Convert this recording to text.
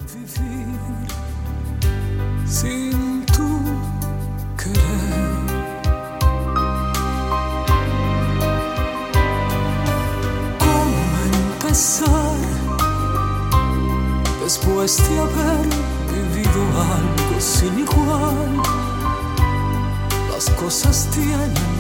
vivir sin tu querer. ¿Cómo empezar después de haber vivido algo sin igual? Las cosas tienen